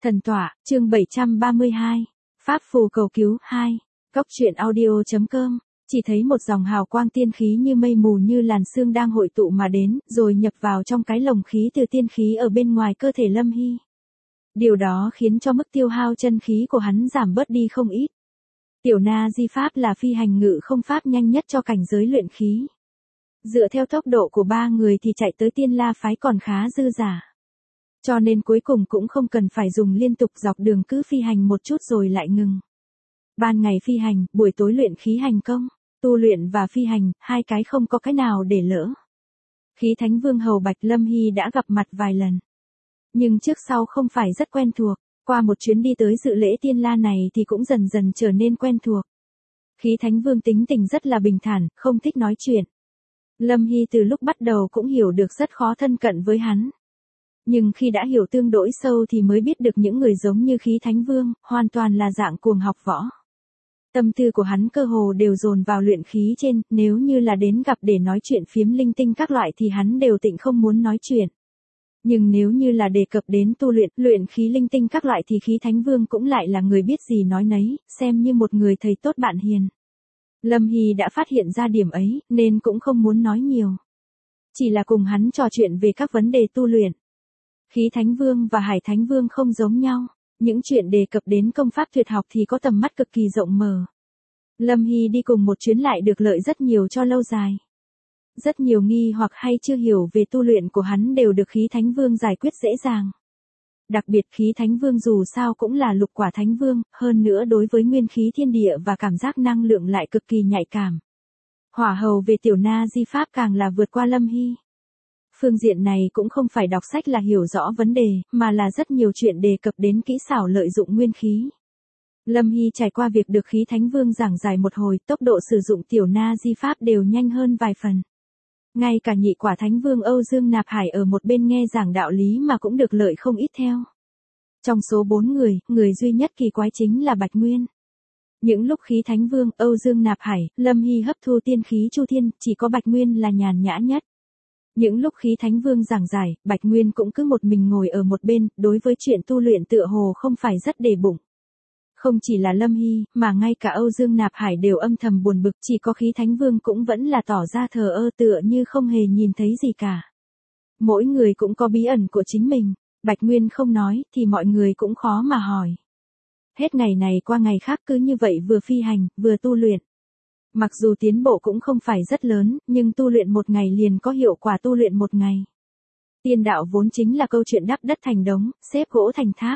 Thần tọa, chương 732. Pháp phù cầu cứu 2. Góc truyện audio.com. Chỉ thấy một dòng hào quang tiên khí như mây mù như làn sương đang hội tụ mà đến, rồi nhập vào trong cái lồng khí từ tiên khí ở bên ngoài cơ thể Lâm Hy. Điều đó khiến cho mức tiêu hao chân khí của hắn giảm bớt đi không ít. Tiểu Na Di Pháp là phi hành ngự không pháp nhanh nhất cho cảnh giới luyện khí. Dựa theo tốc độ của ba người thì chạy tới Tiên La phái còn khá dư dả. Cho nên cuối cùng cũng không cần phải dùng liên tục dọc đường, cứ phi hành một chút rồi lại ngừng. Ban ngày phi hành, buổi tối luyện khí hành công, tu luyện và phi hành, hai cái không có cái nào để lỡ. Khí Thánh Vương hầu Bạch Lâm Hy đã gặp mặt vài lần. Nhưng trước sau không phải rất quen thuộc, qua một chuyến đi tới dự lễ Tiên La này thì cũng dần dần trở nên quen thuộc. Khí Thánh Vương tính tình rất là bình thản, không thích nói chuyện. Lâm Hy từ lúc bắt đầu cũng hiểu được rất khó thân cận với hắn. Nhưng khi đã hiểu tương đối sâu thì mới biết được những người giống như Khí Thánh Vương, hoàn toàn là dạng cuồng học võ. Tâm tư của hắn cơ hồ đều dồn vào luyện khí trên, nếu như là đến gặp để nói chuyện phiếm linh tinh các loại thì hắn đều tịnh không muốn nói chuyện. Nhưng nếu như là đề cập đến tu luyện khí linh tinh các loại thì Khí Thánh Vương cũng lại là người biết gì nói nấy, xem như một người thầy tốt bạn hiền. Lâm Hy đã phát hiện ra điểm ấy, nên cũng không muốn nói nhiều. Chỉ là cùng hắn trò chuyện về các vấn đề tu luyện. Khí Thánh Vương và Hải Thánh Vương không giống nhau, những chuyện đề cập đến công pháp tuyệt học thì có tầm mắt cực kỳ rộng mở. Lâm Hy đi cùng một chuyến lại được lợi rất nhiều cho lâu dài. Rất nhiều nghi hoặc hay chưa hiểu về tu luyện của hắn đều được Khí Thánh Vương giải quyết dễ dàng. Đặc biệt Khí Thánh Vương dù sao cũng là lục quả Thánh Vương, hơn nữa đối với nguyên khí thiên địa và cảm giác năng lượng lại cực kỳ nhạy cảm. Hỏa hầu về Tiểu Na Di Pháp càng là vượt qua Lâm Hy. Phương diện này cũng không phải đọc sách là hiểu rõ vấn đề, mà là rất nhiều chuyện đề cập đến kỹ xảo lợi dụng nguyên khí. Lâm Hy trải qua việc được Khí Thánh Vương giảng giải một hồi, tốc độ sử dụng Tiểu Na Di Pháp đều nhanh hơn vài phần. Ngay cả nhị quả Thánh Vương Âu Dương Nạp Hải ở một bên nghe giảng đạo lý mà cũng được lợi không ít theo. Trong số 4 người, người duy nhất kỳ quái chính là Bạch Nguyên. Những lúc Khí Thánh Vương, Âu Dương Nạp Hải, Lâm Hy hấp thu tiên khí Chu Thiên, chỉ có Bạch Nguyên là nhàn nhã nhất. Những lúc Khí Thánh Vương giảng giải, Bạch Nguyên cũng cứ một mình ngồi ở một bên, đối với chuyện tu luyện tựa hồ không phải rất để bụng. Không chỉ là Lâm Hy, mà ngay cả Âu Dương Nạp Hải đều âm thầm buồn bực, chỉ có Khí Thánh Vương cũng vẫn là tỏ ra thờ ơ tựa như không hề nhìn thấy gì cả. Mỗi người cũng có bí ẩn của chính mình, Bạch Nguyên không nói, thì mọi người cũng khó mà hỏi. Hết ngày này qua ngày khác cứ như vậy vừa phi hành, vừa tu luyện. Mặc dù tiến bộ cũng không phải rất lớn, nhưng tu luyện một ngày liền có hiệu quả tu luyện một ngày. Tiên đạo vốn chính là câu chuyện đắp đất thành đống, xếp gỗ thành tháp.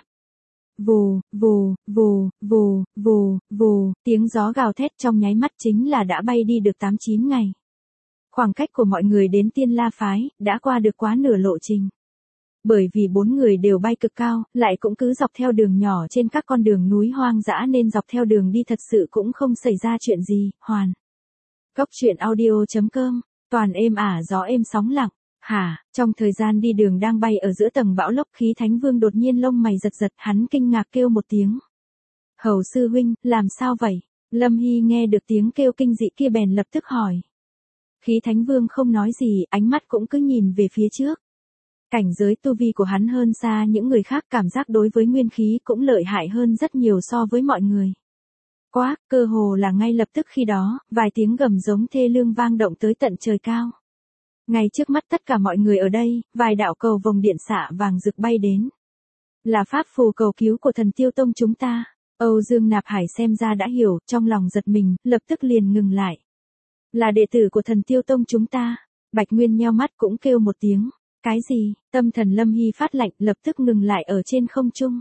Vù, vù, vù, vù, vù, vù, tiếng gió gào thét trong nháy mắt chính là đã bay đi được 8-9 ngày. Khoảng cách của mọi người đến Tiên La phái, đã qua được quá nửa lộ trình. Bởi vì 4 người đều bay cực cao, lại cũng cứ dọc theo đường nhỏ trên các con đường núi hoang dã nên dọc theo đường đi thật sự cũng không xảy ra chuyện gì, hoàn. Góc truyện audio.com, toàn êm ả gió êm sóng lặng. Hả, trong thời gian đi đường đang bay ở giữa tầng bão lốc, Khí Thánh Vương đột nhiên lông mày giật giật, hắn kinh ngạc kêu một tiếng. Hầu sư huynh, làm sao vậy? Lâm Hy nghe được tiếng kêu kinh dị kia bèn lập tức hỏi. Khí Thánh Vương không nói gì, ánh mắt cũng cứ nhìn về phía trước. Cảnh giới tu vi của hắn hơn xa những người khác, cảm giác đối với nguyên khí cũng lợi hại hơn rất nhiều so với mọi người. Quá, cơ hồ là ngay lập tức khi đó, vài tiếng gầm giống thê lương vang động tới tận trời cao. Ngay trước mắt tất cả mọi người ở đây, vài đạo cầu vồng điện xạ vàng rực bay đến. Là pháp phù cầu cứu của Thần Tiêu Tông chúng ta. Âu Dương Nạp Hải xem ra đã hiểu, trong lòng giật mình, lập tức liền ngừng lại. Là đệ tử của Thần Tiêu Tông chúng ta. Bạch Nguyên nheo mắt cũng kêu một tiếng. Cái gì? Tâm thần Lâm Hy phát lạnh, lập tức ngừng lại ở trên không trung.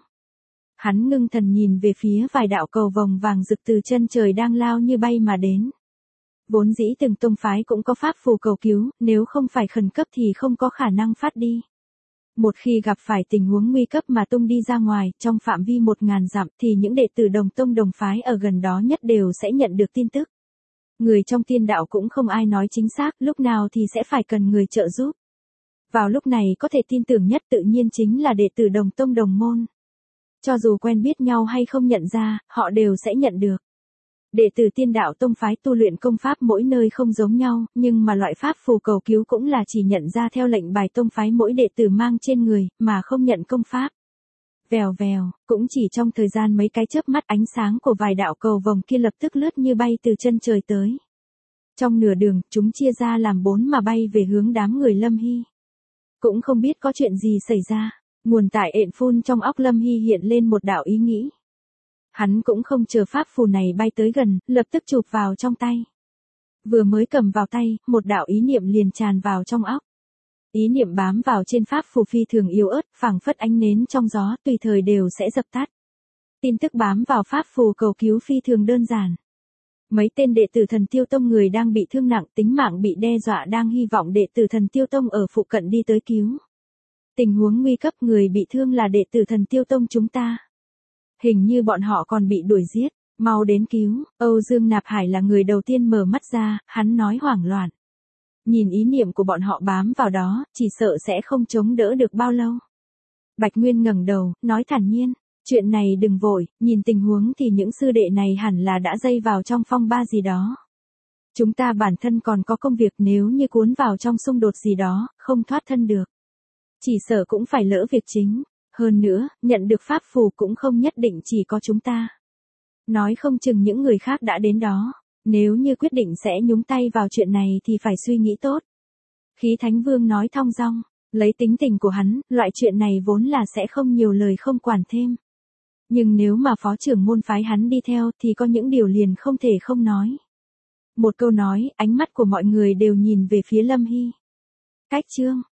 Hắn ngưng thần nhìn về phía vài đạo cầu vồng vàng rực từ chân trời đang lao như bay mà đến. Vốn dĩ từng tông phái cũng có pháp phù cầu cứu, nếu không phải khẩn cấp thì không có khả năng phát đi. Một khi gặp phải tình huống nguy cấp mà tung đi ra ngoài, trong phạm vi 1000 dặm thì những đệ tử đồng tông đồng phái ở gần đó nhất đều sẽ nhận được tin tức. Người trong tiên đạo cũng không ai nói chính xác lúc nào thì sẽ phải cần người trợ giúp. Vào lúc này có thể tin tưởng nhất tự nhiên chính là đệ tử đồng tông đồng môn. Cho dù quen biết nhau hay không nhận ra, họ đều sẽ nhận được. Đệ tử tiên đạo tông phái tu luyện công pháp mỗi nơi không giống nhau, nhưng mà loại pháp phù cầu cứu cũng là chỉ nhận ra theo lệnh bài tông phái mỗi đệ tử mang trên người, mà không nhận công pháp. Vèo vèo, cũng chỉ trong thời gian mấy cái chớp mắt ánh sáng của vài đạo cầu vồng kia lập tức lướt như bay từ chân trời tới. Trong nửa đường, chúng chia ra làm 4 mà bay về hướng đám người Lâm Hy. Cũng không biết có chuyện gì xảy ra, nguồn tại ện phun trong óc Lâm Hy hiện lên một đạo ý nghĩ. Hắn cũng không chờ pháp phù này bay tới gần, lập tức chụp vào trong tay. Vừa mới cầm vào tay, một đạo ý niệm liền tràn vào trong óc. Ý niệm bám vào trên pháp phù phi thường yếu ớt, phảng phất ánh nến trong gió, tùy thời đều sẽ dập tắt. Tin tức bám vào pháp phù cầu cứu phi thường đơn giản. Mấy tên đệ tử Thần Tiêu Tông người đang bị thương nặng, tính mạng bị đe dọa đang hy vọng đệ tử Thần Tiêu Tông ở phụ cận đi tới cứu. Tình huống nguy cấp, người bị thương là đệ tử Thần Tiêu Tông chúng ta. Hình như bọn họ còn bị đuổi giết, mau đến cứu. Âu Dương Nạp Hải là người đầu tiên mở mắt ra, hắn nói hoảng loạn. Nhìn ý niệm của bọn họ bám vào đó, chỉ sợ sẽ không chống đỡ được bao lâu. Bạch Nguyên ngẩng đầu, nói thản nhiên, chuyện này đừng vội, nhìn tình huống thì những sư đệ này hẳn là đã dây vào trong phong ba gì đó. Chúng ta bản thân còn có công việc, nếu như cuốn vào trong xung đột gì đó, không thoát thân được. Chỉ sợ cũng phải lỡ việc chính. Hơn nữa, nhận được pháp phù cũng không nhất định chỉ có chúng ta. Nói không chừng những người khác đã đến đó. Nếu như quyết định sẽ nhúng tay vào chuyện này thì phải suy nghĩ tốt. Khí Thánh Vương nói thong dong, lấy tính tình của hắn, loại chuyện này vốn là sẽ không nhiều lời không quản thêm. Nhưng nếu mà phó trưởng môn phái hắn đi theo thì có những điều liền không thể không nói. Một câu nói, ánh mắt của mọi người đều nhìn về phía Lâm Hy. Cách chương